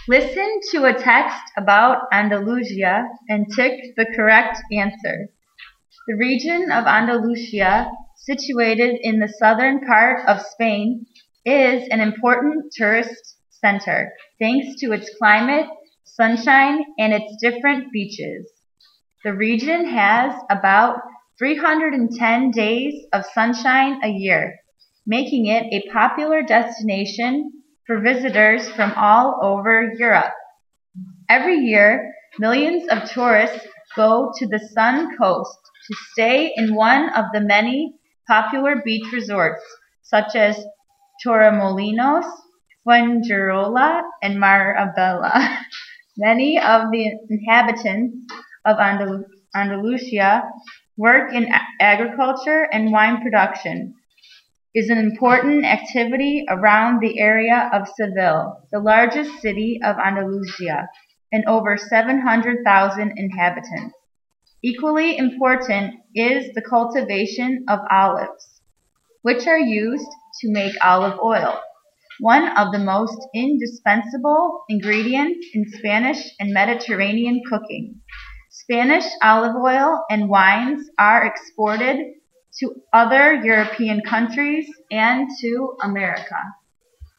Listen to a text about Andalusia and tick the correct answer. The region of Andalusia, situated in the southern part of Spain, is an important tourist center thanks to its climate, sunshine, and its different beaches. The region has about 310 days of sunshine a year, making it a popular destination for visitors from all over Europe. Every year, millions of tourists go to the Sun Coast to stay in one of the many popular beach resorts, such as Torremolinos, Fuengirola, and Marbella. Many of the inhabitants of Andalusia work in agriculture, and wine production is an important activity around the area of Seville, the largest city of Andalusia, and over 700,000 inhabitants. Equally important is the cultivation of olives, which are used to make olive oil, one of the most indispensable ingredients in Spanish and Mediterranean cooking. Spanish olive oil and wines are exported to other European countries and to America.